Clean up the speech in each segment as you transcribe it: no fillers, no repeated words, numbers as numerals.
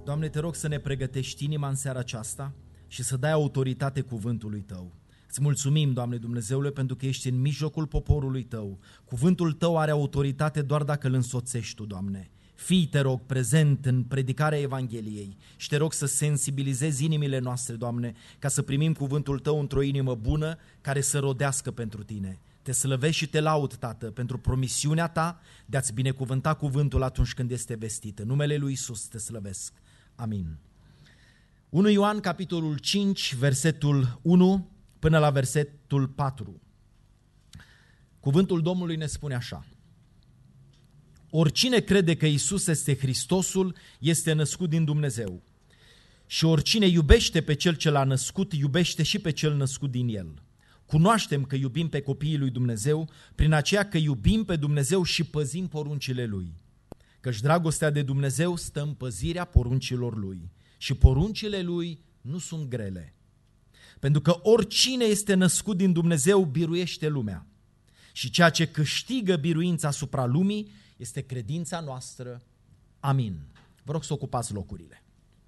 Doamne, te rog să ne pregătești inima în seara aceasta și să dai autoritate cuvântului Tău. Îți mulțumim, Doamne Dumnezeule, pentru că ești în mijlocul poporului Tău. Cuvântul Tău are autoritate doar dacă îl însoțești Tu, Doamne. Fii, te rog, prezent în predicarea Evangheliei și te rog să sensibilizezi inimile noastre, Doamne, ca să primim cuvântul Tău într-o inimă bună care să rodească pentru Tine. Te slăvesc și te laud, Tată, pentru promisiunea Ta de a-ți binecuvânta cuvântul atunci când este vestit. În numele lui Iisus te slăvesc. Amin. 1 Ioan, capitolul 5, versetul 1 până la versetul 4. Cuvântul Domnului ne spune așa: oricine crede că Iisus este Hristosul este născut din Dumnezeu. Și oricine iubește pe Cel ce l-a născut, iubește și pe Cel născut din El. Cunoaștem că iubim pe copiii lui Dumnezeu prin aceea că iubim pe Dumnezeu și păzim poruncile Lui. Căci dragostea de Dumnezeu stă în păzirea poruncilor Lui și poruncile Lui nu sunt grele. Pentru că oricine este născut din Dumnezeu biruiește lumea. Și ceea ce câștigă biruința asupra lumii este credința noastră. Amin. Vă rog să ocupați locurile.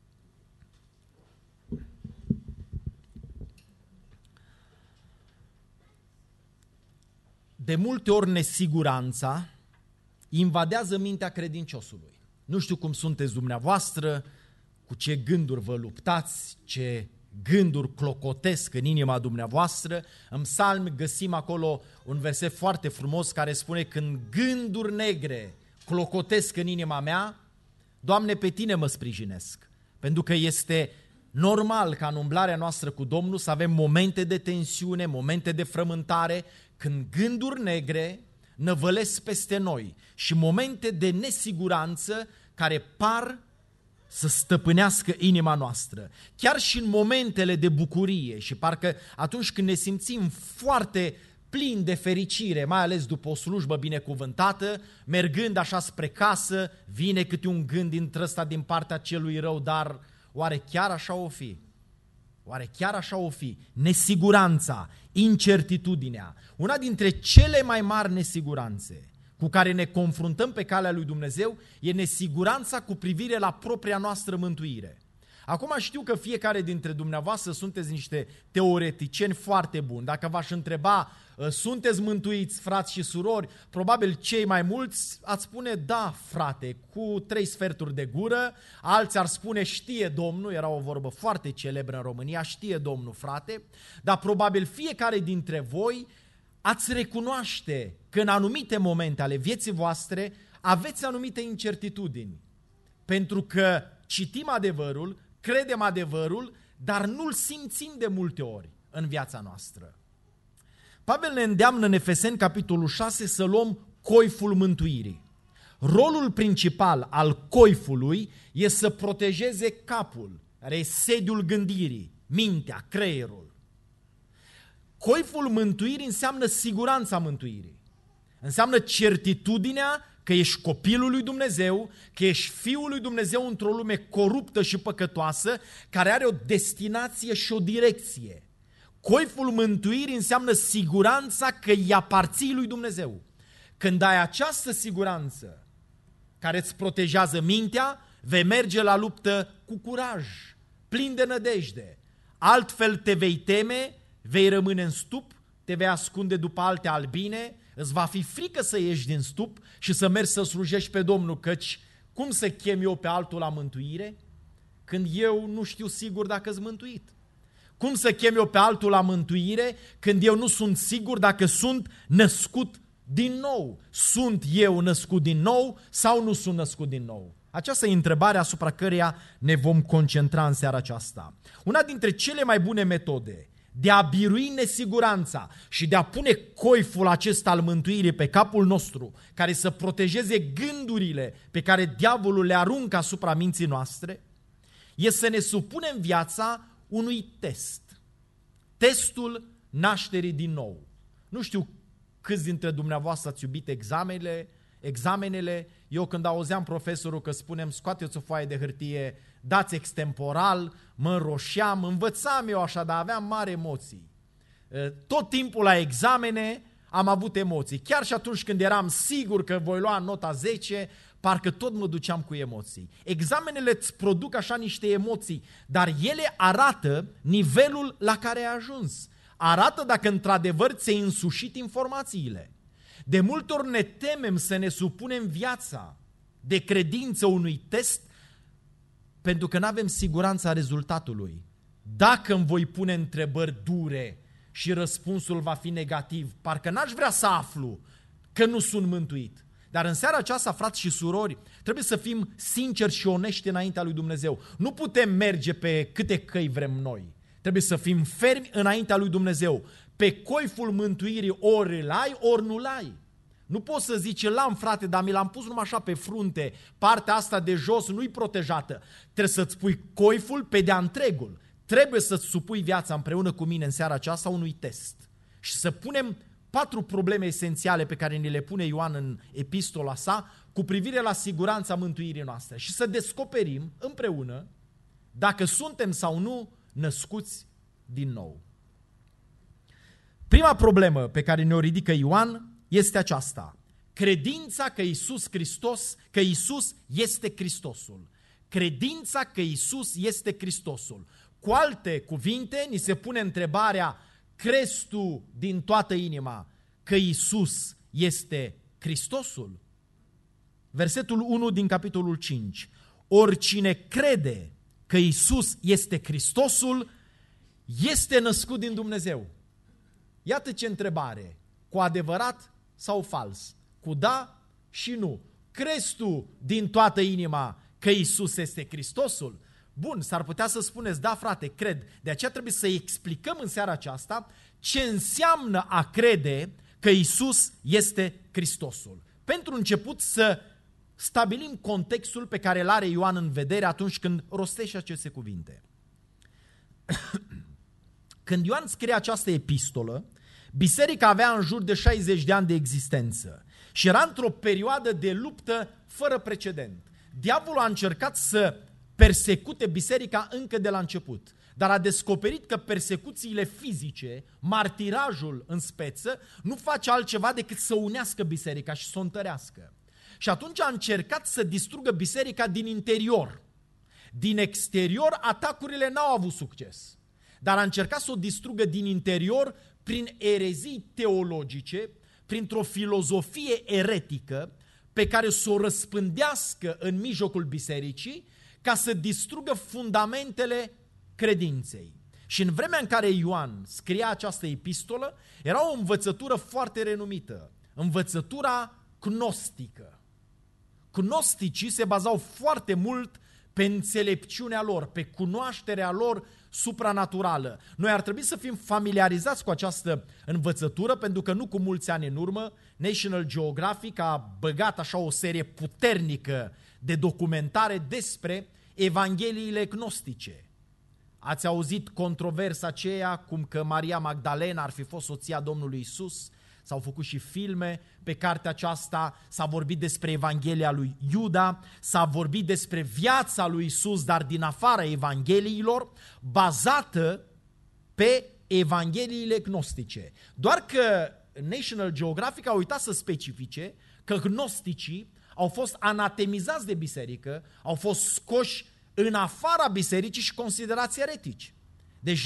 De multe ori nesiguranța invadează mintea credinciosului. Nu știu cum sunteți dumneavoastră, cu ce gânduri vă luptați, ce gânduri clocotesc în inima dumneavoastră. În Psalmi găsim acolo un verset foarte frumos care spune: când gânduri negre clocotesc în inima mea, Doamne, pe Tine mă sprijinesc. Pentru că este normal ca în umblarea noastră cu Domnul să avem momente de tensiune, momente de frământare, când gânduri negre năvălesc peste noi și momente de nesiguranță care par să stăpânească inima noastră. Chiar și în momentele de bucurie și parcă atunci când ne simțim foarte plini de fericire, mai ales după o slujbă binecuvântată, mergând așa spre casă, vine câte un gând dintre ăsta din partea celui rău, dar oare chiar așa o fi? Oare chiar așa o fi? Nesiguranța, incertitudinea, una dintre cele mai mari nesiguranțe cu care ne confruntăm pe calea lui Dumnezeu e nesiguranța cu privire la propria noastră mântuire. Acum știu că fiecare dintre dumneavoastră sunteți niște teoreticieni foarte buni. Dacă v-aș întreba, sunteți mântuiți, frați și surori, probabil cei mai mulți ați spune da, frate, cu 3 sferturi de gură, alții ar spune știe Domnul, era o vorbă foarte celebră în România, știe Domnul, frate, dar probabil fiecare dintre voi ați recunoaște că în anumite momente ale vieții voastre aveți anumite incertitudini, pentru că citim adevărul, credem adevărul, dar nu-l simțim de multe ori în viața noastră. Pavel ne îndeamnă în Efeseni, capitolul 6, să luăm coiful mântuirii. Rolul principal al coifului e să protejeze capul, care e sediul gândirii, mintea, creierul. Coiful mântuirii înseamnă siguranța mântuirii. Înseamnă certitudinea că ești copilul lui Dumnezeu, că ești fiul lui Dumnezeu într-o lume coruptă și păcătoasă, care are o destinație și o direcție. Coiful mântuirii înseamnă siguranța că îi aparții lui Dumnezeu. Când ai această siguranță care îți protejează mintea, vei merge la luptă cu curaj, plin de nădejde. Altfel te vei teme, vei rămâne în stup, te vei ascunde după alte albine, îți va fi frică să ieși din stup și să mergi să slujești pe Domnul, căci cum să chem eu pe altul la mântuire când eu nu știu sigur dacă-s mântuit? Cum să chem eu pe altul la mântuire când eu nu sunt sigur dacă sunt născut din nou? Sunt eu născut din nou sau nu sunt născut din nou? Aceasta e întrebarea asupra căreia ne vom concentra în seara aceasta. Una dintre cele mai bune metode de a birui nesiguranța și de a pune coiful acesta al mântuirii pe capul nostru, care să protejeze gândurile pe care diavolul le aruncă asupra minții noastre, e să ne supunem viața unui test. Testul nașterii din nou. Nu știu câți dintre dumneavoastră ați iubit examenele. Eu când auzeam profesorul că spunem scoateți o foaie de hârtie, dați extemporal, mă înroșeam, învățam eu așa, dar aveam mari emoții. Tot timpul la examene am avut emoții. Chiar și atunci când eram sigur că voi lua nota 10, parcă tot mă duceam cu emoții. Examenele îți produc așa niște emoții, dar ele arată nivelul la care ai ajuns. Arată dacă într-adevăr ți-ai însușit informațiile. De multe ori ne temem să ne supunem viața de credință unui test pentru că nu avem siguranța rezultatului. Dacă îmi voi pune întrebări dure și răspunsul va fi negativ, parcă n-aș vrea să aflu că nu sunt mântuit. Dar în seara aceasta, frați și surori, trebuie să fim sinceri și onești înaintea lui Dumnezeu. Nu putem merge pe câte căi vrem noi. Trebuie să fim fermi înaintea lui Dumnezeu. Pe coiful mântuirii ori îl ai, ori nu-l ai. Nu poți să zici, l-am frate, dar mi l-am pus numai așa pe frunte, partea asta de jos nu-i protejată. Trebuie să-ți pui coiful pe de-a întregul. Trebuie să-ți supui viața împreună cu mine în seara aceasta unui test. Și să punem 4 probleme esențiale pe care ni le pune Ioan în epistola sa cu privire la siguranța mântuirii noastre. Și să descoperim împreună dacă suntem sau nu născuți din nou. Prima problemă pe care ne-o ridică Ioan este aceasta. Credința că Iisus este Hristosul. Credința că Iisus este Hristosul. Cu alte cuvinte, ni se pune întrebarea, crezi tu din toată inima că Iisus este Hristosul? Versetul 1 din capitolul 5. Oricine crede că Iisus este Hristosul, este născut din Dumnezeu. Iată ce întrebare. Cu adevărat sau fals? Cu da și nu. Crezi tu din toată inima că Iisus este Hristosul? Bun, s-ar putea să spuneți, da frate, cred. De aceea trebuie să explicăm în seara aceasta ce înseamnă a crede că Iisus este Hristosul. Pentru început să stabilim contextul pe care îl are Ioan în vedere atunci când rostește aceste cuvinte. Când Ioan scrie această epistolă, biserica avea în jur de 60 de ani de existență și era într-o perioadă de luptă fără precedent. Diavolul a încercat să persecute biserica încă de la început, dar a descoperit că persecuțiile fizice, martirajul în speță, nu face altceva decât să unească biserica și să o întărească. Și atunci a încercat să distrugă biserica din interior. Din exterior, atacurile n-au avut succes, dar a încercat să o distrugă din interior prin erezii teologice, printr-o filozofie eretică pe care să o răspândească în mijlocul bisericii ca să distrugă fundamentele credinței. Și în vremea în care Ioan scria această epistolă, era o învățătură foarte renumită, învățătura gnostică. Gnosticii se bazau foarte mult pe înțelepciunea lor, pe cunoașterea lor supranaturală. Noi ar trebui să fim familiarizați cu această învățătură, pentru că nu cu mulți ani în urmă, National Geographic a băgat așa o serie puternică de documentare despre evangheliile gnostice. Ați auzit controversa aceea, cum că Maria Magdalena ar fi fost soția Domnului Isus? S-au făcut și filme pe cartea aceasta, s-a vorbit despre Evanghelia lui Iuda, s-a vorbit despre viața lui Isus, dar din afara Evangheliilor, bazată pe Evangheliile gnostice. Doar că National Geographic a uitat să specifice că gnosticii au fost anatemizați de biserică, au fost scoși în afara bisericii și considerați eretici. Deci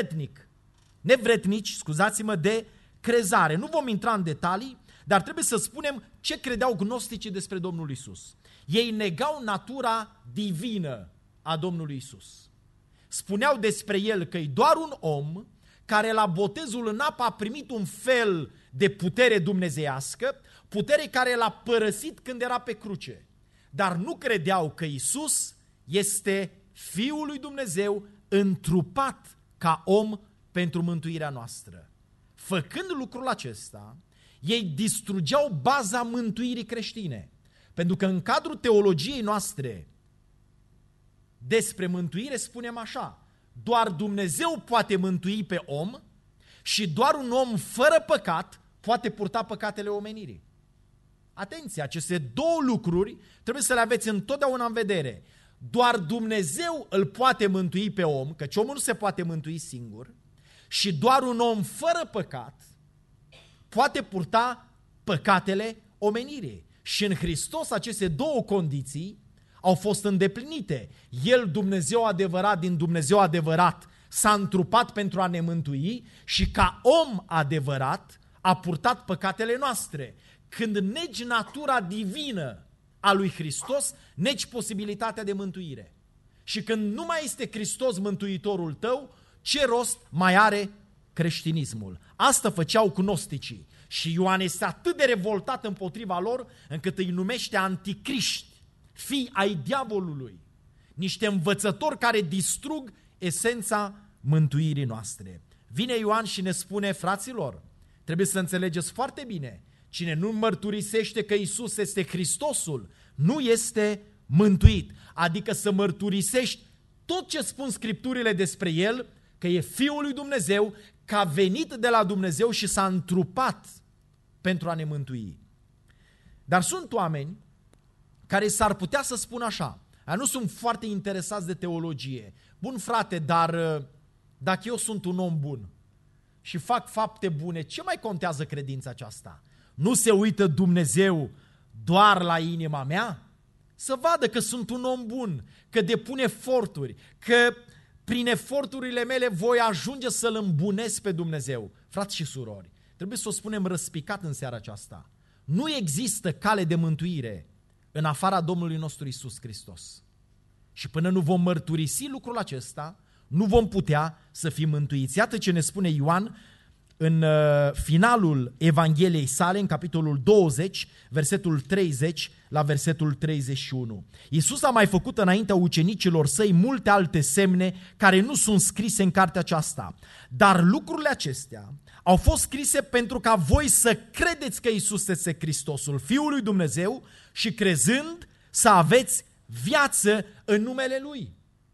nevrednici, scuzați-mă, de crezare. Nu vom intra în detalii, dar trebuie să spunem ce credeau gnosticii despre Domnul Isus. Ei negau natura divină a Domnului Isus. Spuneau despre el că e doar un om care la botezul în apă a primit un fel de putere dumnezeiască, putere care l-a părăsit când era pe cruce. Dar nu credeau că Isus este Fiul lui Dumnezeu întrupat ca om pentru mântuirea noastră. Făcând lucrul acesta, ei distrugeau baza mântuirii creștine. Pentru că în cadrul teologiei noastre despre mântuire spunem așa: doar Dumnezeu poate mântui pe om și doar un om fără păcat poate purta păcatele omenirii. Atenție, aceste două lucruri trebuie să le aveți întotdeauna în vedere. Doar Dumnezeu îl poate mântui pe om, căci omul nu se poate mântui singur, și doar un om fără păcat poate purta păcatele omenirii. Și în Hristos aceste două condiții au fost îndeplinite. El, Dumnezeu adevărat din Dumnezeu adevărat, s-a întrupat pentru a ne mântui și ca om adevărat a purtat păcatele noastre. Când negi natura divină a lui Hristos, negi posibilitatea de mântuire. Și când nu mai este Hristos mântuitorul tău, ce rost mai are creștinismul? Asta făceau gnosticii. Și Ioan este atât de revoltat împotriva lor, încât îi numește anticriști, fii ai diavolului, niște învățători care distrug esența mântuirii noastre. Vine Ioan și ne spune, fraților, trebuie să înțelegeți foarte bine, cine nu mărturisește că Iisus este Hristosul, nu este mântuit. Adică să mărturisești tot ce spun Scripturile despre El, că e Fiul lui Dumnezeu, că a venit de la Dumnezeu și s-a întrupat pentru a ne mântui. Dar sunt oameni care s-ar putea să spună așa, nu sunt foarte interesați de teologie. Bun frate, dar dacă eu sunt un om bun și fac fapte bune, ce mai contează credința aceasta? Nu se uită Dumnezeu doar la inima mea? Să vadă că sunt un om bun, că depun eforturi, că prin eforturile mele voi ajunge să-L îmbunesc pe Dumnezeu. Frați și surori, trebuie să o spunem răspicat în seara aceasta. Nu există cale de mântuire în afara Domnului nostru Iisus Hristos. Și până nu vom mărturisi lucrul acesta, nu vom putea să fim mântuiți. Iată ce ne spune Ioan în finalul Evangheliei sale, în capitolul 20, versetul 30 la versetul 31. Iisus a mai făcut înaintea ucenicilor săi multe alte semne care nu sunt scrise în cartea aceasta. Dar lucrurile acestea au fost scrise pentru ca voi să credeți că Iisus este Hristosul, Fiul lui Dumnezeu, și crezând să aveți viață în numele Lui.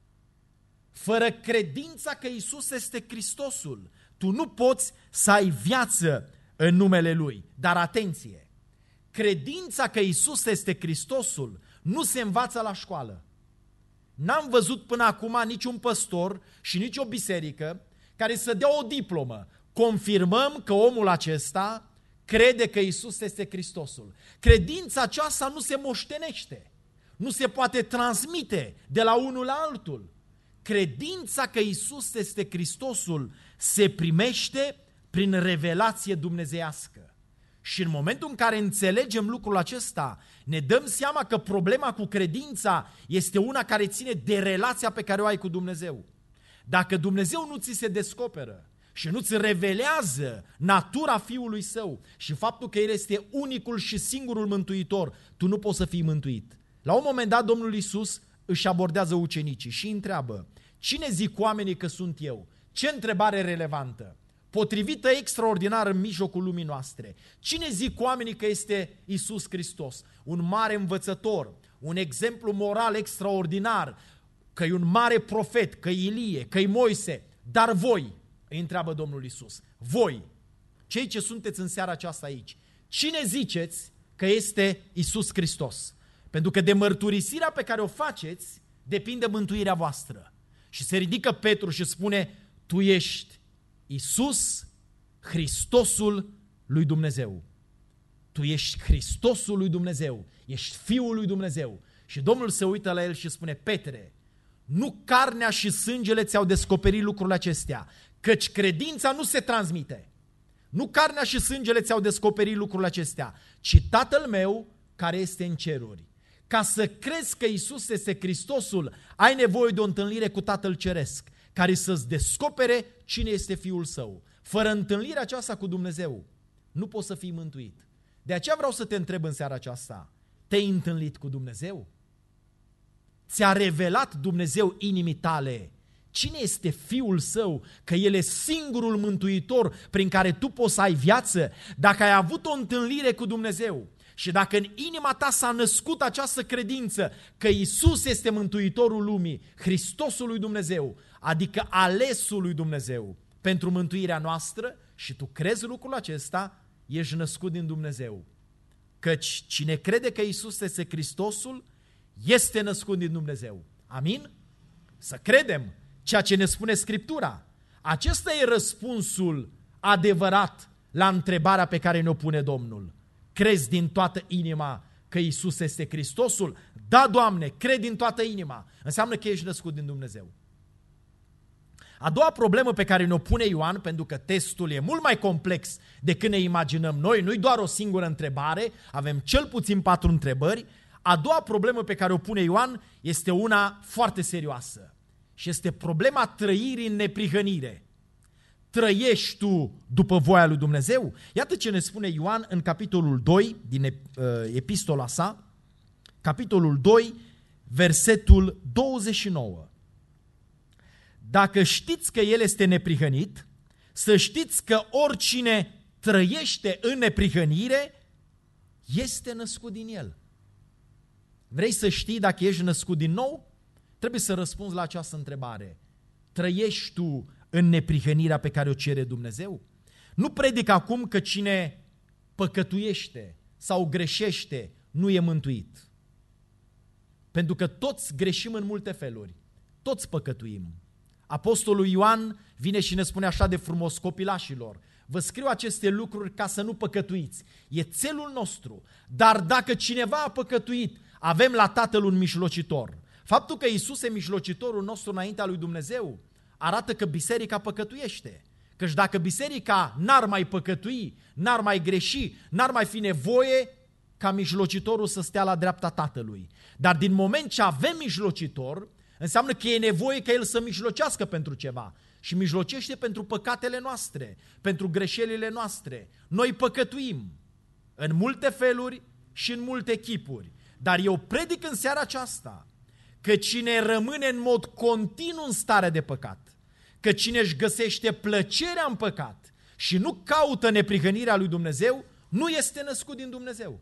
Fără credința că Iisus este Hristosul, tu nu poți să ai viață în numele Lui. Dar atenție, credința că Iisus este Hristosul nu se învață la școală. N-am văzut până acum niciun păstor și nici o biserică care să dea o diplomă. Confirmăm că omul acesta crede că Iisus este Hristosul. Credința aceasta nu se moștenește, nu se poate transmite de la unul la altul. Credința că Iisus este Hristosul se primește prin revelație dumnezeiască. Și în momentul în care înțelegem lucrul acesta, ne dăm seama că problema cu credința este una care ține de relația pe care o ai cu Dumnezeu. Dacă Dumnezeu nu ți se descoperă și nu ți revelează natura Fiului Său și faptul că El este unicul și singurul mântuitor, tu nu poți să fii mântuit. La un moment dat, Domnul Iisus își abordează ucenicii și îi întreabă, cine zic oamenii că sunt eu? Ce întrebare relevantă, potrivită, extraordinar în mijlocul lumii noastre. Cine zic oamenii că este Iisus Hristos? Un mare învățător, un exemplu moral extraordinar, că e un mare profet, că e Ilie, că e Moise. Dar voi, îi întreabă Domnul Iisus, voi, cei ce sunteți în seara aceasta aici, cine ziceți că este Iisus Hristos? Pentru că de mărturisirea pe care o faceți depinde mântuirea voastră. Și se ridică Petru și spune, tu ești Iisus, Hristosul lui Dumnezeu. Tu ești Hristosul lui Dumnezeu, ești Fiul lui Dumnezeu. Și Domnul se uită la el și spune, Petre, nu carnea și sângele ți-au descoperit lucrurile acestea, căci credința nu se transmite. Nu carnea și sângele ți-au descoperit lucrurile acestea, ci Tatăl meu care este în ceruri. Ca să crezi că Iisus este Hristosul, ai nevoie de o întâlnire cu Tatăl Ceresc, care să-ți descopere cine este Fiul Său. Fără întâlnirea aceasta cu Dumnezeu, nu poți să fii mântuit. De aceea vreau să te întreb în seara aceasta, te-ai întâlnit cu Dumnezeu? Ți-a revelat Dumnezeu inimii tale cine este Fiul Său, că El e singurul mântuitor prin care tu poți să ai viață? Dacă ai avut o întâlnire cu Dumnezeu și dacă în inima ta s-a născut această credință că Iisus este mântuitorul lumii, Hristosul lui Dumnezeu, adică alesul lui Dumnezeu pentru mântuirea noastră, și tu crezi lucrul acesta, ești născut din Dumnezeu. Căci cine crede că Iisus este Hristosul, este născut din Dumnezeu. Amin? Să credem ceea ce ne spune Scriptura. Acesta e răspunsul adevărat la întrebarea pe care ne-o pune Domnul. Crezi din toată inima că Iisus este Hristosul? Da, Doamne, cred din toată inima. Înseamnă că ești născut din Dumnezeu. A doua problemă pe care ne-o pune Ioan, pentru că testul e mult mai complex decât ne imaginăm noi, nu-i doar o singură întrebare, avem cel puțin 4 întrebări. A doua problemă pe care o pune Ioan este una foarte serioasă și este problema trăirii în neprihănire. Trăiești tu după voia lui Dumnezeu? Iată ce ne spune Ioan în capitolul 2 din epistola sa, capitolul 2, versetul 29. Dacă știți că El este neprihănit, să știți că oricine trăiește în neprihănire este născut din El. Vrei să știi dacă ești născut din nou? Trebuie să răspunzi la această întrebare. Trăiești tu în neprihănirea pe care o cere Dumnezeu? Nu predic acum că cine păcătuiește sau greșește nu e mântuit. Pentru că toți greșim în multe feluri. Toți păcătuim. Apostolul Ioan vine și ne spune așa de frumos: copilașilor, vă scriu aceste lucruri ca să nu păcătuiți. E țelul nostru. Dar dacă cineva a păcătuit, avem la Tatăl un mijlocitor. Faptul că Iisus e mijlocitorul nostru înaintea lui Dumnezeu arată că biserica păcătuiește. Căci dacă biserica n-ar mai păcătui, n-ar mai greși, n-ar mai fi nevoie ca mijlocitorul să stea la dreapta Tatălui. Dar din moment ce avem mijlocitor, înseamnă că e nevoie ca El să mijlocească pentru ceva. Și mijlocește pentru păcatele noastre, pentru greșelile noastre. Noi păcătuim în multe feluri și în multe chipuri. Dar eu predic în seara aceasta că cine rămâne în mod continuu în stare de păcat, că cine își găsește plăcerea în păcat și nu caută neprihănirea lui Dumnezeu, nu este născut din Dumnezeu.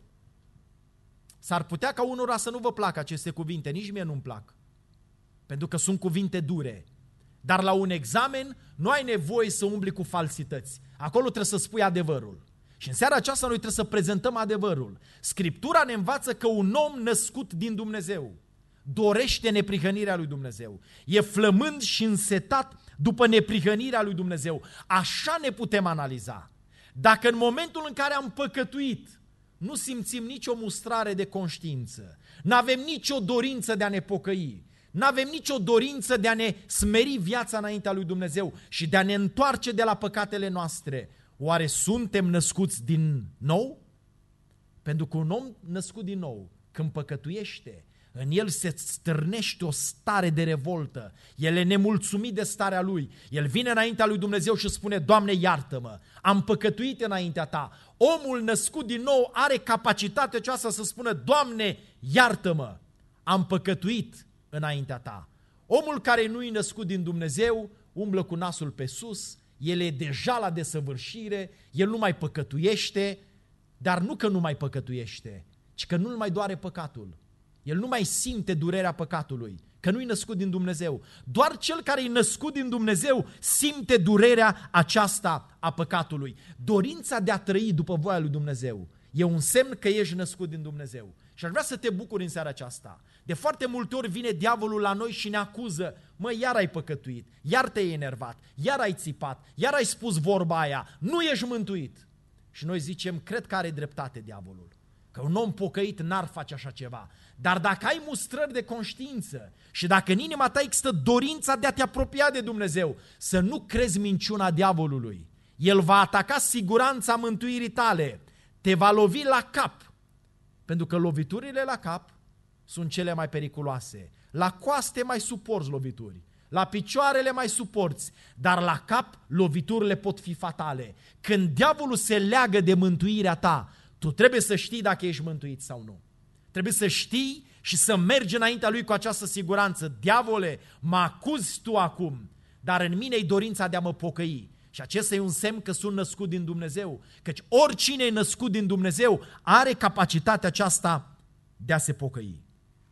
S-ar putea ca unora să nu vă placă aceste cuvinte, nici mie nu-mi plac, pentru că sunt cuvinte dure. Dar la un examen nu ai nevoie să umbli cu falsități. Acolo trebuie să spui adevărul. Și în seara aceasta noi trebuie să prezentăm adevărul. Scriptura ne învață că un om născut din Dumnezeu dorește neprihănirea lui Dumnezeu. E flămând și însetat după neprihănirea lui Dumnezeu. Așa ne putem analiza. Dacă în momentul în care am păcătuit nu simțim nicio mustrare de conștiință, n-avem nicio dorință de a ne pocăi, n-avem nicio dorință de a ne smeri viața înaintea lui Dumnezeu și de a ne întoarce de la păcatele noastre, oare suntem născuți din nou? Pentru că un om născut din nou, când păcătuiește, în el se stârnește o stare de revoltă. El e nemulțumit de starea lui. El vine înaintea lui Dumnezeu și spune: Doamne, iartă-mă, am păcătuit înaintea Ta. Omul născut din nou are capacitatea aceasta să spună: Doamne, iartă-mă, am păcătuit înaintea Ta. Omul care nu e născut din Dumnezeu umblă cu nasul pe sus, el e deja la desăvârșire, el nu mai păcătuiește, dar nu că nu mai păcătuiește, ci că nu-l mai doare păcatul. El nu mai simte durerea păcatului, că nu-i născut din Dumnezeu. Doar cel care e născut din Dumnezeu simte durerea aceasta a păcatului. Dorința de a trăi după voia lui Dumnezeu e un semn că ești născut din Dumnezeu. Și aș vrea să te bucuri în seara aceasta. De foarte multe ori vine diavolul la noi și ne acuză: mă, iar ai păcătuit, iar te-ai enervat, iar ai țipat, iar ai spus vorba aia, nu ești mântuit. Și noi zicem: cred că are dreptate diavolul, că un om pocăit n-ar face așa ceva. Dar dacă ai mustrări de conștiință și dacă în inima ta există dorința de a te apropia de Dumnezeu, să nu crezi minciuna diavolului. El va ataca siguranța mântuirii tale, te va lovi la cap, pentru că loviturile la cap sunt cele mai periculoase. La coaste mai suporți lovituri, la picioarele mai suporți, dar la cap loviturile pot fi fatale. Când diavolul se leagă de mântuirea ta, tu trebuie să știi dacă ești mântuit sau nu. Trebuie să știi și să mergi înaintea lui cu această siguranță: diavole, mă acuzi tu acum, dar în mine e dorința de a mă pocăi. Și acesta e un semn că sunt născut din Dumnezeu, căci oricine e născut din Dumnezeu are capacitatea aceasta de a se pocăi.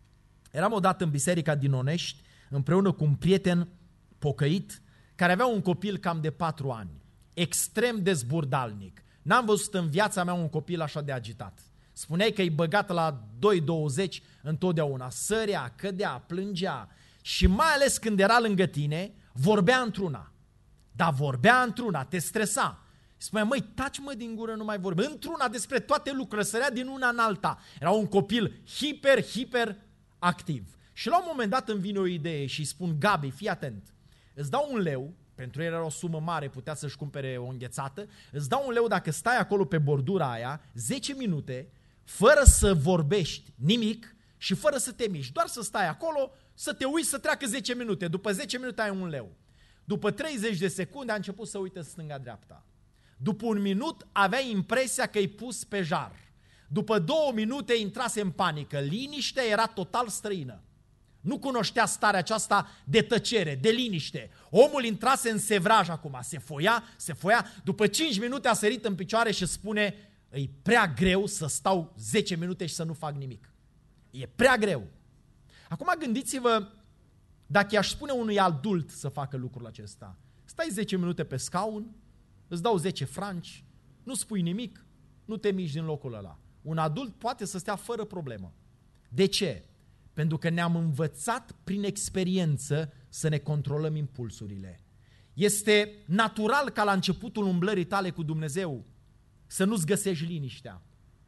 Eram odată în biserica din Onești împreună cu un prieten pocăit care avea un copil cam de 4 ani, extrem de zburdalnic. N-am văzut în viața mea un copil așa de agitat. Spuneai că e băgat la 2,20 întotdeauna, sărea, cădea, plângea și mai ales când era lângă tine, vorbea într-una. Dar vorbea într-una, te stresa. Spunea, măi, taci mă din gură, nu mai vorbi. Într-una despre toate lucrurile, sărea din una în alta. Era un copil hiper activ. Și la un moment dat îmi vine o idee și îi spun, Gabi, fii atent, îți dau un leu, pentru el era o sumă mare, putea să-și cumpere o înghețată, îți dau un leu dacă stai acolo pe bordura aia, 10 minute, fără să vorbești nimic și fără să te miști, doar să stai acolo, să te uiți să treacă 10 minute. După 10 minute ai un leu. După 30 de secunde a început să uite stânga-dreapta. După 1 minut avea impresia că e pus pe jar. După 2 minute intrase în panică. Liniștea era total străină. Nu cunoștea starea aceasta de tăcere, de liniște. Omul intrase în sevraj acum, se foia. După 5 minute a sărit în picioare și spune, e prea greu să stau 10 minute și să nu fac nimic. E prea greu. Acum gândiți-vă, dacă i-aș spune unui adult să facă lucrul acesta, stai 10 minute pe scaun, îți dau 10 franci, nu spui nimic, nu te miști din locul ăla. Un adult poate să stea fără problemă. De ce? Pentru că ne-am învățat prin experiență să ne controlăm impulsurile. Este natural ca la începutul umblării tale cu Dumnezeu să nu-ți găsești liniștea,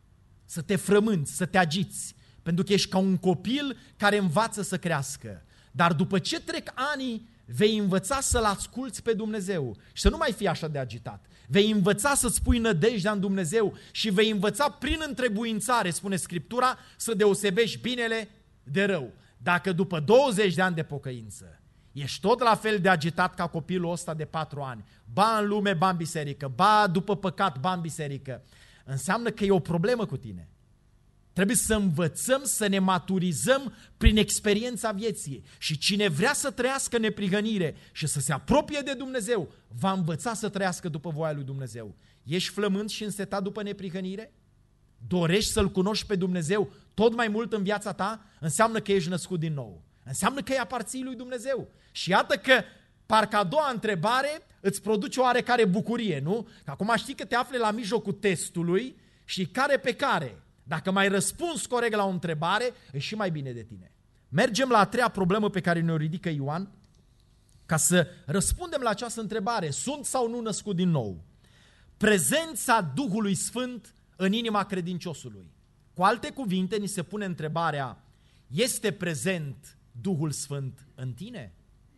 să te frămânți, să te agiți, pentru că ești ca un copil care învață să crească. Dar după ce trec ani, vei învăța să-L asculți pe Dumnezeu și să nu mai fii așa de agitat. Vei învăța să-ți pui nădejdea în Dumnezeu și vei învăța prin întrebuințare, spune Scriptura, să deosebești binele de rău. Dacă după 20 de ani de pocăință ești tot la fel de agitat ca copilul ăsta de 4 ani, ba în lume, ba în biserică, ba după păcat, ba în biserică, înseamnă că e o problemă cu tine. Trebuie să învățăm să ne maturizăm prin experiența vieții. Și cine vrea să trăiască neprihănire și să se apropie de Dumnezeu, va învăța să trăiască după voia lui Dumnezeu. Ești flământ și însetat după neprihănire? Dorești să-L cunoști pe Dumnezeu tot mai mult în viața ta? Înseamnă că ești născut din nou. Înseamnă că îi aparții lui Dumnezeu. Și iată că parcă a doua întrebare îți produce o oarecare bucurie, nu? Că acum știi că te afli la mijlocul testului și care pe care. Dacă mai răspunzi corect la o întrebare, e și mai bine de tine. Mergem la a treia problemă pe care ne-o ridică Ioan, ca să răspundem la această întrebare. Sunt sau nu născut din nou? Prezența Duhului Sfânt în inima credinciosului. Cu alte cuvinte, ni se pune întrebarea, este prezent Duhul Sfânt în tine?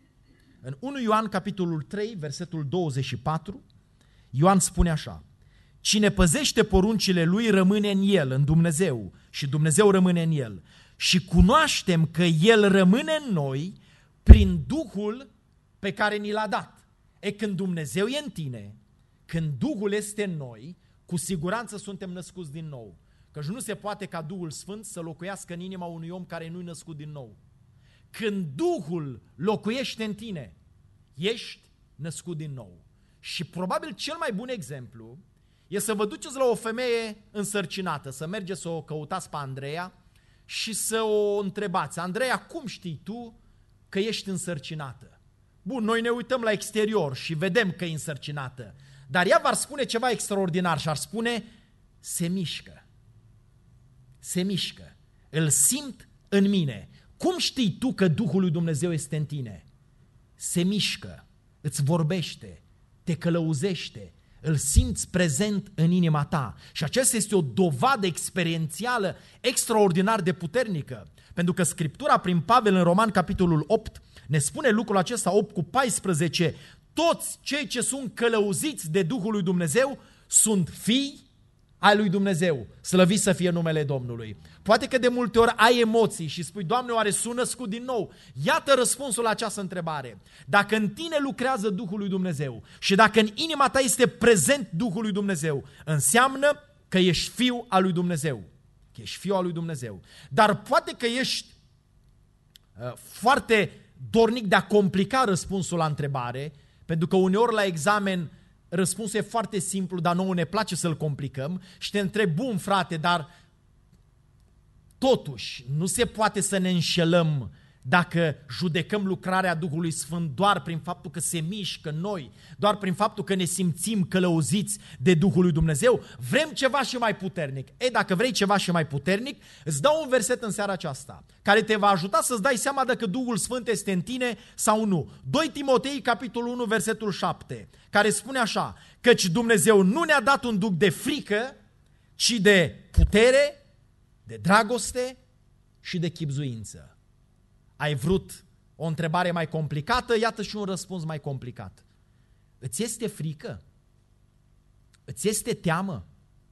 În 1 Ioan, capitolul 3, versetul 24, Ioan spune așa, cine păzește poruncile lui rămâne în el, în Dumnezeu, și Dumnezeu rămâne în el. Și cunoaștem că el rămâne în noi prin Duhul pe care ni l-a dat. Când Dumnezeu e în tine, când Duhul este în noi, cu siguranță suntem născuți din nou. Căci nu se poate ca Duhul Sfânt să locuiască în inima unui om care nu-i născut din nou. Când Duhul locuiește în tine, ești născut din nou. Și probabil cel mai bun exemplu e să vă duceți la o femeie însărcinată, să mergeți să o căutați pe Andreea și să o întrebați, Andreea, cum știi tu că ești însărcinată? Bun, noi ne uităm la exterior și vedem că e însărcinată, dar ea v-ar spune ceva extraordinar și ar spune, se mișcă, îl simt în mine. Cum știi tu că Duhul lui Dumnezeu este în tine? Se mișcă, îți vorbește, te călăuzește, îl simți prezent în inima ta. Și aceasta este o dovadă experiențială extraordinar de puternică. Pentru că Scriptura prin Pavel în Roman capitolul 8 ne spune lucrul acesta, 8:14, toți cei ce sunt călăuziți de Duhul lui Dumnezeu sunt fii ai lui Dumnezeu. Slăvit să fie numele Domnului. Poate că de multe ori ai emoții și spui, Doamne, oare sunt născut din nou? Iată răspunsul la această întrebare. Dacă în tine lucrează Duhul lui Dumnezeu și dacă în inima ta este prezent Duhul lui Dumnezeu, înseamnă că ești fiu al lui Dumnezeu. Că ești fiu al lui Dumnezeu. Dar poate că ești foarte dornic de a complica răspunsul la întrebare, pentru că uneori la examen răspunsul e foarte simplu, dar nouă ne place să-l complicăm și te întrebi, bun frate, dar totuși nu se poate să ne înșelăm dacă judecăm lucrarea Duhului Sfânt doar prin faptul că se mișcă în noi, doar prin faptul că ne simțim călăuziți de Duhul lui Dumnezeu, vrem ceva și mai puternic. Dacă vrei ceva și mai puternic, îți dau un verset în seara aceasta, care te va ajuta să-ți dai seama dacă Duhul Sfânt este în tine sau nu. 2 Timotei, capitolul 1, versetul 7, care spune așa: căci Dumnezeu nu ne-a dat un duh de frică, ci de putere, de dragoste și de chibzuință. Ai vrut o întrebare mai complicată? Iată și un răspuns mai complicat. Îți este frică? Îți este teamă?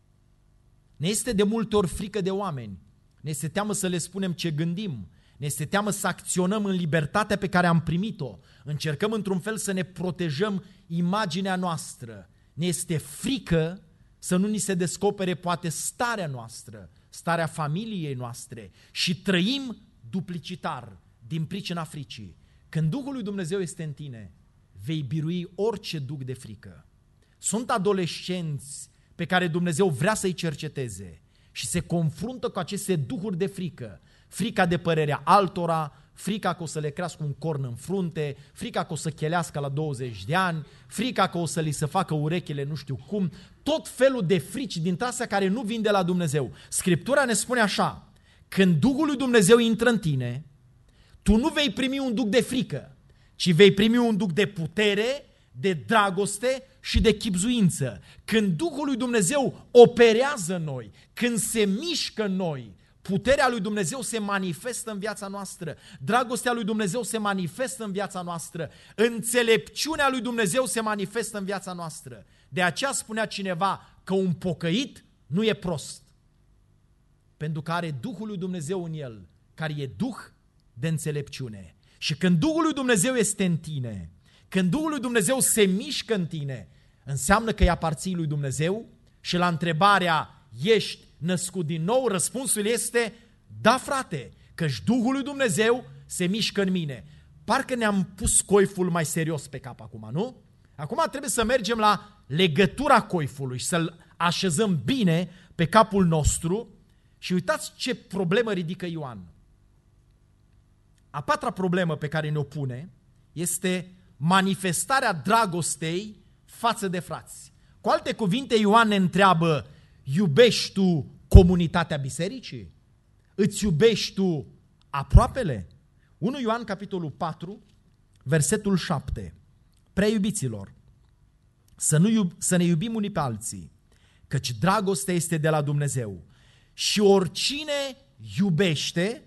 Ne este de multe ori frică de oameni. Ne este teamă să le spunem ce gândim. Ne este teamă să acționăm în libertatea pe care am primit-o. Încercăm într-un fel să ne protejăm imaginea noastră. Ne este frică să nu ni se descopere poate starea noastră, starea familiei noastre și trăim duplicitar din pricina fricii. Când Duhul lui Dumnezeu este în tine, vei birui orice duh de frică. Sunt adolescenți pe care Dumnezeu vrea să-i cerceteze și se confruntă cu aceste duhuri de frică. Frica de părerea altora, frica că o să le crească un corn în frunte, frica că o să chelească la 20 de ani, frica că o să li se facă urechile nu știu cum, tot felul de frici dintre astea care nu vin de la Dumnezeu. Scriptura ne spune așa: când Duhul lui Dumnezeu intră în tine, tu nu vei primi un duh de frică, ci vei primi un duh de putere, de dragoste și de chibzuință. Când Duhul lui Dumnezeu operează în noi, când se mișcă în noi, puterea lui Dumnezeu se manifestă în viața noastră, dragostea lui Dumnezeu se manifestă în viața noastră, înțelepciunea lui Dumnezeu se manifestă în viața noastră. De aceea spunea cineva că un pocăit nu e prost, pentru că are Duhul lui Dumnezeu în el, care e Duh de înțelepciune. Și când Duhul lui Dumnezeu este în tine, când Duhul lui Dumnezeu se mișcă în tine, înseamnă că îi aparții lui Dumnezeu și la întrebarea: ești născut din nou? Răspunsul este: da, frate, căci Duhul lui Dumnezeu se mișcă în mine. Parcă ne-am pus coiful mai serios pe cap acum, nu? Acum trebuie să mergem la legătura coifului și să-l așezăm bine pe capul nostru. Și uitați ce problemă ridică Ioan. A patra problemă pe care ne-o pune este manifestarea dragostei față de frați. Cu alte cuvinte, Ioan ne întreabă: iubești tu comunitatea bisericii? Îți iubești tu aproapele? 1 Ioan, capitolul 4, versetul 7. Prea iubiților, să ne iubim unii pe alții, căci dragostea este de la Dumnezeu. Și oricine iubește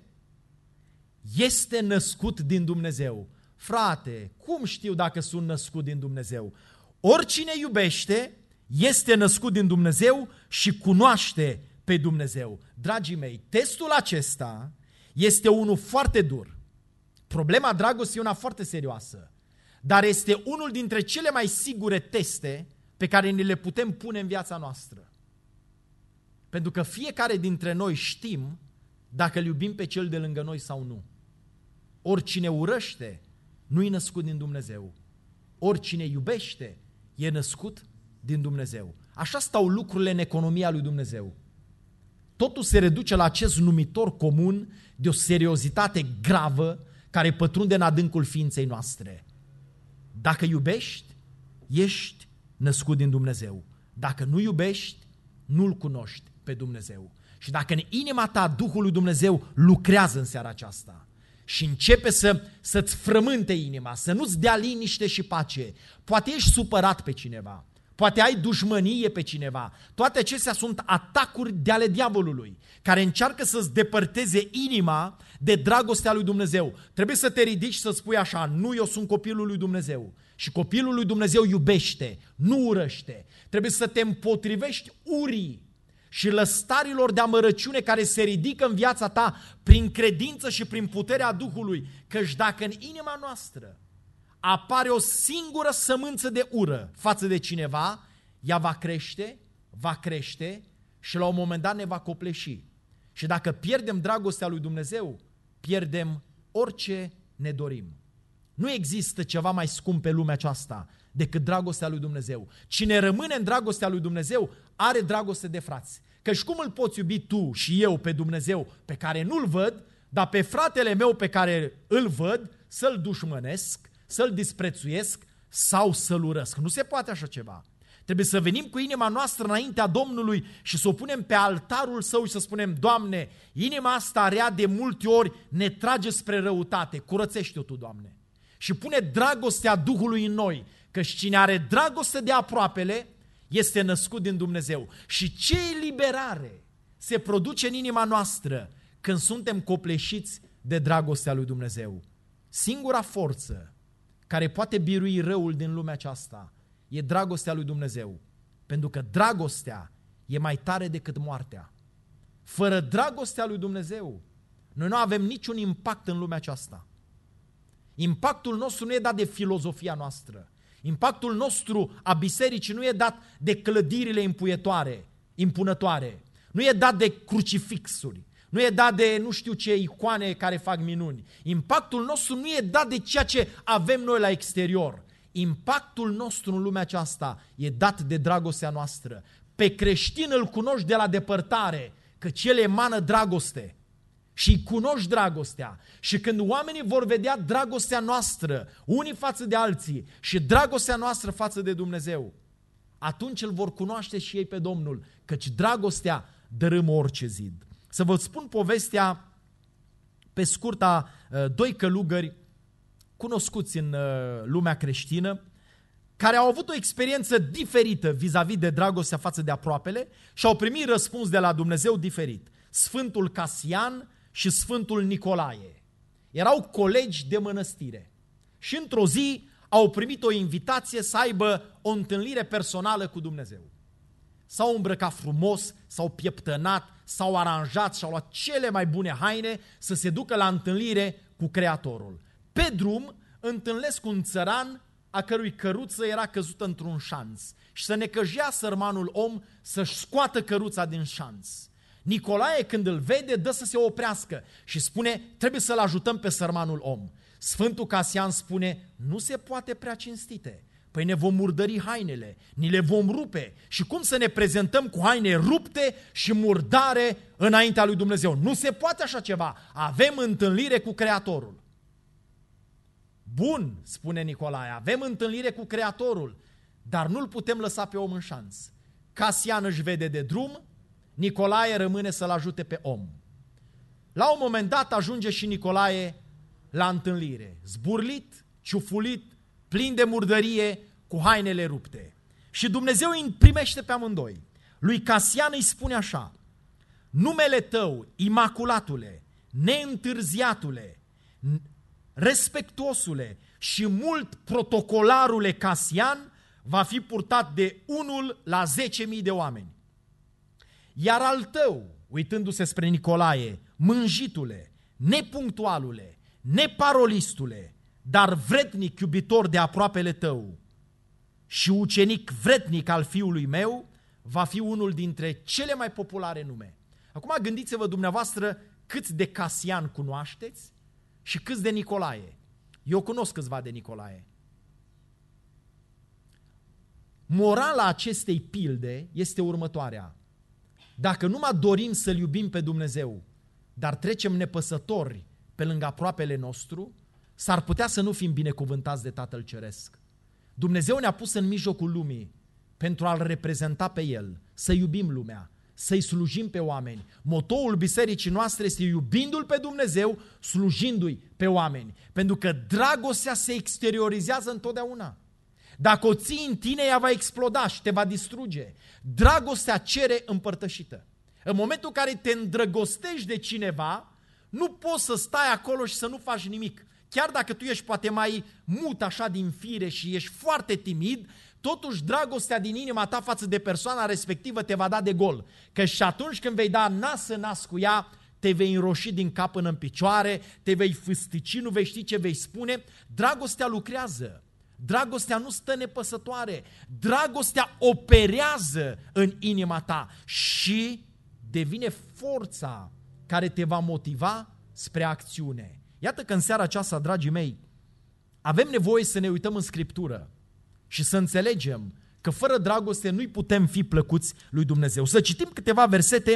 este născut din Dumnezeu. Frate, cum știu dacă sunt născut din Dumnezeu? Oricine iubește este născut din Dumnezeu și cunoaște pe Dumnezeu. Dragii mei, testul acesta este unul foarte dur. Problema dragostei e una foarte serioasă, dar este unul dintre cele mai sigure teste pe care ne le putem pune în viața noastră. Pentru că fiecare dintre noi știm dacă îl iubim pe cel de lângă noi sau nu. Oricine urăște nu e născut din Dumnezeu. Oricine iubește e născut din Dumnezeu. Așa stau lucrurile în economia lui Dumnezeu. Totul se reduce la acest numitor comun de o seriozitate gravă care pătrunde în adâncul ființei noastre. Dacă iubești, ești născut din Dumnezeu. Dacă nu iubești, nu-L cunoști pe Dumnezeu. Și dacă în inima ta Duhul lui Dumnezeu lucrează în seara aceasta și începe să-ți frământe inima, să nu-ți dea liniște și pace, poate ești supărat pe cineva, poate ai dușmănie pe cineva, toate acestea sunt atacuri de ale diavolului, care încearcă să-ți depărteze inima de dragostea lui Dumnezeu. Trebuie să te ridici și să spui așa: nu, eu sunt copilul lui Dumnezeu și copilul lui Dumnezeu iubește, nu urăște. Trebuie să te împotrivești urii și lăstarilor de amărăciune care se ridică în viața ta prin credință și prin puterea Duhului. Căci dacă în inima noastră apare o singură sămânță de ură față de cineva, ea va crește și la un moment dat ne va copleși. Și dacă pierdem dragostea lui Dumnezeu, pierdem orice ne dorim. Nu există ceva mai scump pe lumea aceasta decât dragostea lui Dumnezeu. Cine rămâne în dragostea lui Dumnezeu are dragoste de frați. Căci cum îl poți iubi tu și eu pe Dumnezeu pe care nu-L văd dar pe fratele meu pe care îl văd să-l dușmănesc, să-l disprețuiesc sau să-l urăsc. Nu se poate așa ceva. Trebuie să venim cu inima noastră înaintea Domnului și să o punem pe altarul Său și să spunem: Doamne, inima asta rea de multe ori ne trage spre răutate, curățește-o Tu, Doamne. Și pune dragostea Duhului în noi, căci cine are dragoste de aproapele este născut din Dumnezeu. Și ce eliberare se produce în inima noastră când suntem copleșiți de dragostea lui Dumnezeu. Singura forță care poate birui răul din lumea aceasta e dragostea lui Dumnezeu, pentru că dragostea e mai tare decât moartea. Fără dragostea lui Dumnezeu, noi nu avem niciun impact în lumea aceasta. Impactul nostru nu e dat de filozofia noastră. Impactul nostru a bisericii nu e dat de clădirile impunătoare. Nu e dat de crucifixuri. Nu e dat de nu știu ce icoane care fac minuni. Impactul nostru nu e dat de ceea ce avem noi la exterior. Impactul nostru în lumea aceasta e dat de dragostea noastră. Pe creștin îl cunoști de la depărtare, căci el emană dragoste și îi cunoști dragostea. Și când oamenii vor vedea dragostea noastră, unii față de alții, și dragostea noastră față de Dumnezeu, atunci îl vor cunoaște și ei pe Domnul, căci dragostea dărâmă orice zid. Să vă spun povestea pe scurt a doi călugări cunoscuți în lumea creștină, care au avut o experiență diferită vis-a-vis de dragostea față de aproapele și au primit răspuns de la Dumnezeu diferit. Sfântul Casian și Sfântul Nicolae erau colegi de mănăstire și într-o zi au primit o invitație să aibă o întâlnire personală cu Dumnezeu. S-au îmbrăcat frumos, s-au pieptănat, s-au aranjat și au luat cele mai bune haine să se ducă la întâlnire cu Creatorul. Pe drum întâlnesc un țăran a cărui căruță era căzută într-un șanț și să necăjea sărmanul om să-și scoată căruța din șanț. Nicolae, când îl vede, dă să se oprească și spune: trebuie să-l ajutăm pe sărmanul om. Sfântul Casian spune: nu se poate, prea cinstite. Păi ne vom murdări hainele, ni le vom rupe. Și cum să ne prezentăm cu haine rupte și murdare înaintea lui Dumnezeu? Nu se poate așa ceva. Avem întâlnire cu Creatorul. Bun, spune Nicolae, avem întâlnire cu Creatorul, dar nu-l putem lăsa pe om în șanț. Casian își vede de drum, Nicolae rămâne să-l ajute pe om. La un moment dat ajunge și Nicolae la întâlnire, zburlit, ciufulit, plin de murdărie, cu hainele rupte. Și Dumnezeu îi primește pe amândoi. Lui Casian îi spune așa: numele tău, imaculatule, neîntârziatule, respectuosule și mult protocolarule Casian, va fi purtat de unul la 10.000 de oameni. Iar al tău, uitându-se spre Nicolae, mânjitule, nepunctualule, neparolistule, dar vrednic iubitor de aproapele tău și ucenic vrednic al fiului meu, va fi unul dintre cele mai populare nume. Acum gândiți-vă dumneavoastră câți de Casian cunoașteți și câți de Nicolae. Eu cunosc câțiva de Nicolae. Morala acestei pilde este următoarea: dacă numai dorim să-L iubim pe Dumnezeu, dar trecem nepăsători pe lângă aproapele nostru, s-ar putea să nu fim binecuvântați de Tatăl Ceresc. Dumnezeu ne-a pus în mijlocul lumii pentru a-L reprezenta pe El, să iubim lumea, să-i slujim pe oameni. Motoul bisericii noastre este iubindu-L pe Dumnezeu, slujindu-i pe oameni. Pentru că dragostea se exteriorizează întotdeauna. Dacă o ții în tine, ea va exploda și te va distruge. Dragostea cere împărtășită. În momentul în care te îndrăgostești de cineva, nu poți să stai acolo și să nu faci nimic. Chiar dacă tu ești poate mai mut așa din fire și ești foarte timid, totuși dragostea din inima ta față de persoana respectivă te va da de gol. Că și atunci când vei da nas în nas cu ea, te vei înroși din cap până în picioare, te vei fâstici, nu vei ști ce vei spune. Dragostea lucrează. Dragostea nu stă nepăsătoare. Dragostea operează în inima ta și devine forța care te va motiva spre acțiune. Iată că în seara aceasta, dragii mei, avem nevoie să ne uităm în Scriptură și să înțelegem că fără dragoste nu-i putem fi plăcuți lui Dumnezeu. Să citim câteva versete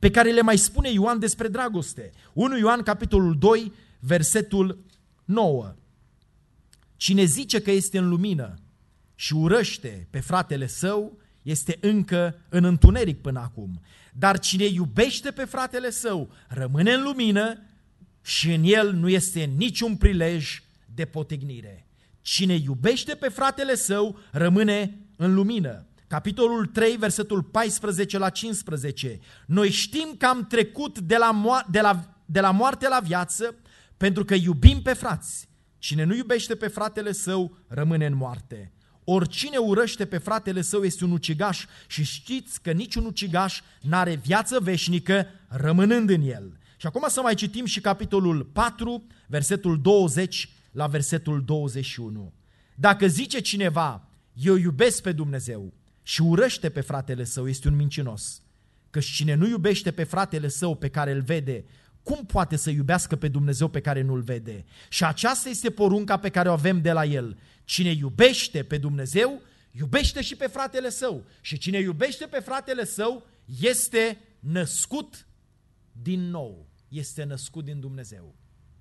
pe care le mai spune Ioan despre dragoste. 1 Ioan, capitolul 2, versetul 9. Cine zice că este în lumină și urăște pe fratele său, este încă în întuneric până acum. Dar cine iubește pe fratele său, rămâne în lumină și în el nu este niciun prilej de potignire. Cine iubește pe fratele său, rămâne în lumină. Capitolul 3, versetul 14 la 15. Noi știm că am trecut de la moarte la viață pentru că iubim pe frați. Cine nu iubește pe fratele său, rămâne în moarte. Oricine urăște pe fratele său este un ucigaș și știți că niciun ucigaș n-are viață veșnică rămânând în el. Și acum să mai citim și capitolul 4, versetul 20 la versetul 21. Dacă zice cineva, eu iubesc pe Dumnezeu și urăște pe fratele său, este un mincinos. Căci cine nu iubește pe fratele său pe care îl vede, cum poate să iubească pe Dumnezeu pe care nu-l vede? Și aceasta este porunca pe care o avem de la el. Cine iubește pe Dumnezeu, iubește și pe fratele său. Și cine iubește pe fratele său, este născut din nou. Este născut din Dumnezeu.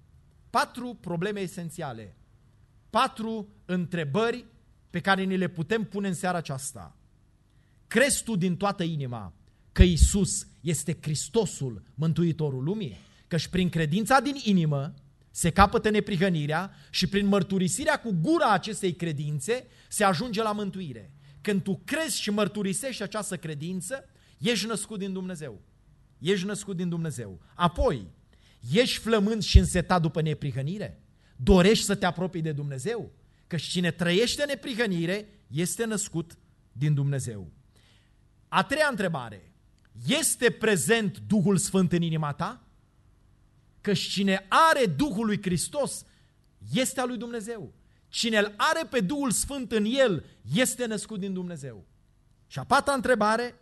4 probleme esențiale. 4 întrebări pe care ni le putem pune în seara aceasta. Crezi tu din toată inima că Iisus este Hristosul, Mântuitorul lumii? Căci prin credința din inimă se capătă neprihănirea și prin mărturisirea cu gura acestei credințe se ajunge la mântuire. Când tu crezi și mărturisești această credință, ești născut din Dumnezeu. Ești născut din Dumnezeu. Apoi, ești flămând și însetat după neprihănire? Dorești să te apropii de Dumnezeu? Căci cine trăiește neprihănire este născut din Dumnezeu. A treia întrebare. Este prezent Duhul Sfânt în inima ta? Căci cine are Duhul lui Hristos este al lui Dumnezeu. Cine îl are pe Duhul Sfânt în el este născut din Dumnezeu. Și a patra întrebare.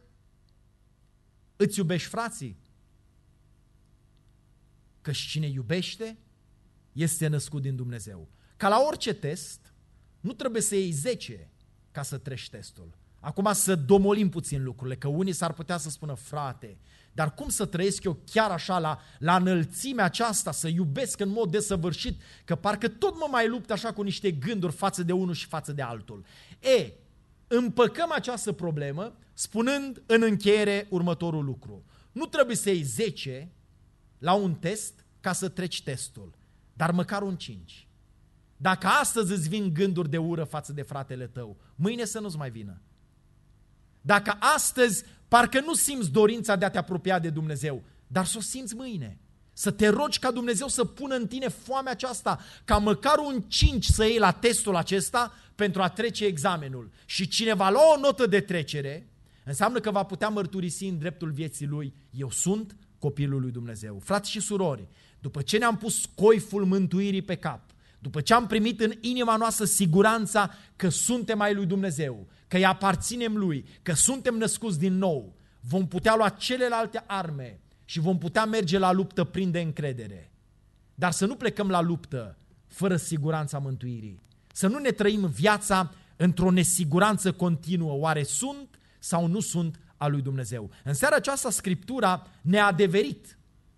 Îți iubești frații? Căci cine iubește este născut din Dumnezeu. Ca la orice test, nu trebuie să iei 10 ca să treci testul. Acum să domolim puțin lucrurile, că unii s-ar putea să spună, frate, dar cum să trăiesc eu chiar așa la înălțimea aceasta, să iubesc în mod desăvârșit, că parcă tot mă mai lupt așa cu niște gânduri față de unul și față de altul. Împăcăm această problemă spunând în încheiere următorul lucru. Nu trebuie să iei 10 la un test ca să treci testul, dar măcar un 5. Dacă astăzi îți vin gânduri de ură față de fratele tău, mâine să nu-ți mai vină. Dacă astăzi parcă nu simți dorința de a te apropia de Dumnezeu, dar să o simți mâine. Să te rogi ca Dumnezeu să pună în tine foamea aceasta, ca măcar un 5 să iei la testul acesta pentru a trece examenul. Și cine va lua o notă de trecere, înseamnă că va putea mărturisi în dreptul vieții lui, eu sunt copilul lui Dumnezeu. Frați și surori, după ce ne-am pus coiful mântuirii pe cap, după ce am primit în inima noastră siguranța că suntem ai lui Dumnezeu, că îi aparținem lui, că suntem născuți din nou, vom putea lua celelalte arme și vom putea merge la luptă plin de încredere. Dar să nu plecăm la luptă fără siguranța mântuirii. Să nu ne trăim viața într-o nesiguranță continuă. Oare sunt sau nu sunt a lui Dumnezeu? În seara aceasta Scriptura ne-a adeverit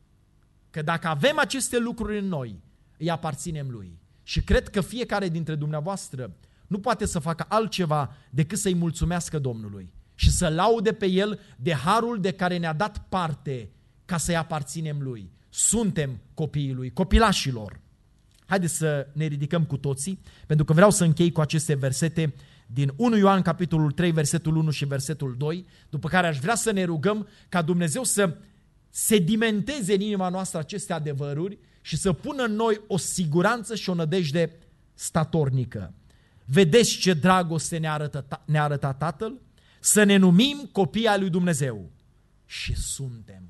că dacă avem aceste lucruri în noi, îi aparținem lui. Și cred că fiecare dintre dumneavoastră nu poate să facă altceva decât să-i mulțumească Domnului și să laude pe El de harul de care ne-a dat parte ca să-i aparținem lui. Suntem copiii lui, copilașilor. Haideți să ne ridicăm cu toții, pentru că vreau să închei cu aceste versete din 1 Ioan, capitolul 3, versetul 1 și versetul 2, după care aș vrea să ne rugăm ca Dumnezeu să sedimenteze în inima noastră aceste adevăruri și să pună în noi o siguranță și o nădejde statornică. Vedeți ce dragoste ne-a arătat Tatăl? Să ne numim copii ai lui Dumnezeu. Și suntem.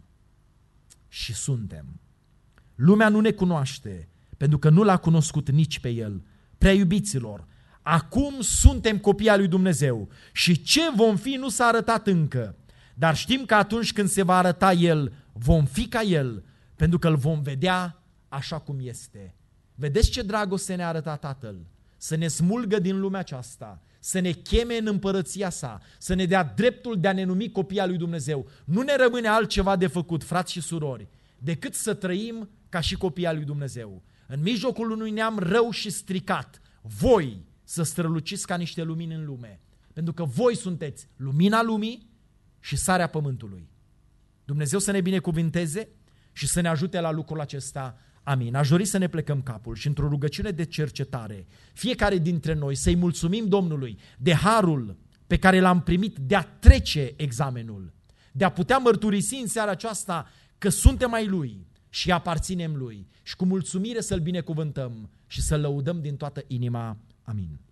Și suntem. Lumea nu ne cunoaște, pentru că nu l-a cunoscut nici pe El. Prea iubiților, acum suntem copii ai lui Dumnezeu și ce vom fi nu s-a arătat încă. Dar știm că atunci când se va arăta El, vom fi ca El, pentru că îl vom vedea așa cum este. Vedeți ce dragoste ne-a arătat Tatăl? Să ne smulgă din lumea aceasta, să ne cheme în împărăția sa, să ne dea dreptul de a ne numi copii al lui Dumnezeu. Nu ne rămâne altceva de făcut, frați și surori, decât să trăim ca și copii al lui Dumnezeu. În mijlocul unui neam rău și stricat, voi să străluciți ca niște lumini în lume, pentru că voi sunteți lumina lumii și sarea pământului. Dumnezeu să ne binecuvinteze și să ne ajute la lucrul acesta. Amin. Aș dori să ne plecăm capul și într-o rugăciune de cercetare, fiecare dintre noi să-i mulțumim Domnului de harul pe care l-am primit de a trece examenul, de a putea mărturisi în seara aceasta că suntem ai Lui și aparținem Lui și cu mulțumire să-L binecuvântăm și să-L lăudăm din toată inima. Amin.